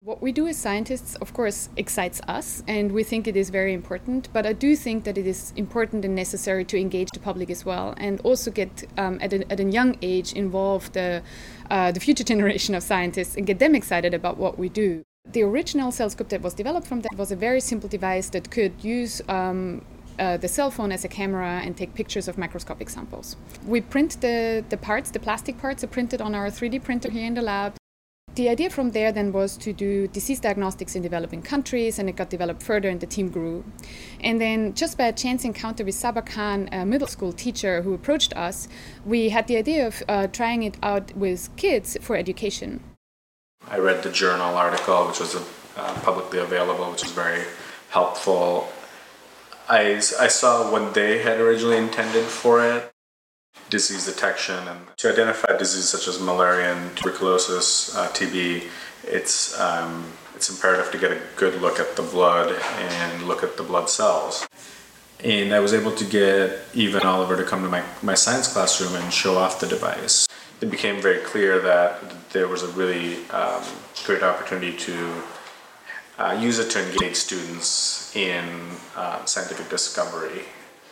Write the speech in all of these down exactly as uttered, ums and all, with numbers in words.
What we do as scientists, of course, excites us, and we think it is very important, but I do think that it is important and necessary to engage the public as well, and also get, um, at, a, at a young age, involve the, uh, the future generation of scientists and get them excited about what we do. The original CellScope that was developed from that was a very simple device that could use um, Uh, the cell phone as a camera and take pictures of microscopic samples. We print the, the parts, the plastic parts are printed on our three D printer here in the lab. The idea from there then was to do disease diagnostics in developing countries, and it got developed further and the team grew. And then just by a chance encounter with Sabar Khan, a middle school teacher who approached us, we had the idea of uh, trying it out with kids for education. I read the journal article, which was uh, publicly available, which was very helpful. I, I saw what they had originally intended for it, disease detection, and to identify diseases such as malaria and tuberculosis, uh, T B, it's, um, it's imperative to get a good look at the blood and look at the blood cells. And I was able to get Eva and Oliver to come to my, my science classroom and show off the device. It became very clear that there was a really um, great opportunity to Uh, use it to engage students in uh, scientific discovery.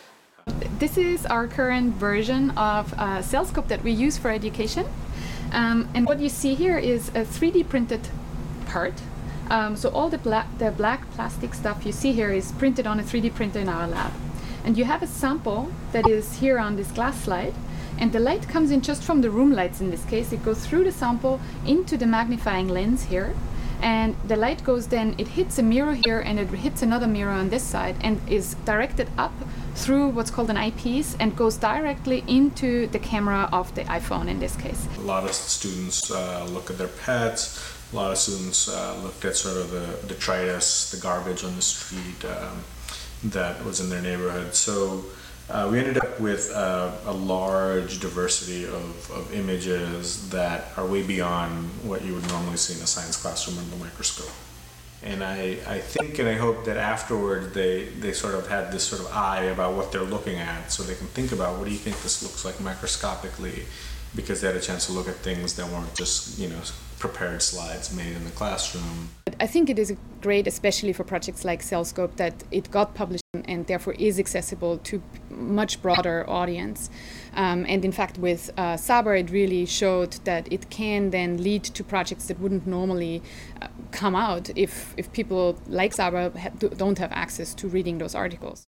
This is our current version of uh, CellScope that we use for education. Um, and what you see here is a three D printed part. Um, so all the black, the black plastic stuff you see here is printed on a three D printer in our lab. And you have a sample that is here on this glass slide. And the light comes in just from the room lights in this case. It goes through the sample into the magnifying lens here. And the light goes then, it hits a mirror here and it hits another mirror on this side and is directed up through what's called an eyepiece and goes directly into the camera of the iPhone in this case. A lot of students uh, look at their pets, a lot of students uh, looked at sort of the detritus, the garbage on the street um, that was in their neighborhood. So uh, we ended up with uh, a large diversity of, of images that are way beyond what you would normally see in a science classroom under the microscope. And I, I think and I hope that afterwards they, they sort of had this sort of eye about what they're looking at, so they can think about, what do you think this looks like microscopically, because they had a chance to look at things that weren't just, you know, prepared slides made in the classroom. I think it is great, especially for projects like CellScope, that it got published and therefore is accessible to much broader audience. Um, and in fact, with uh, Sabar, it really showed that it can then lead to projects that wouldn't normally uh, come out if, if people like Sabar ha- don't have access to reading those articles.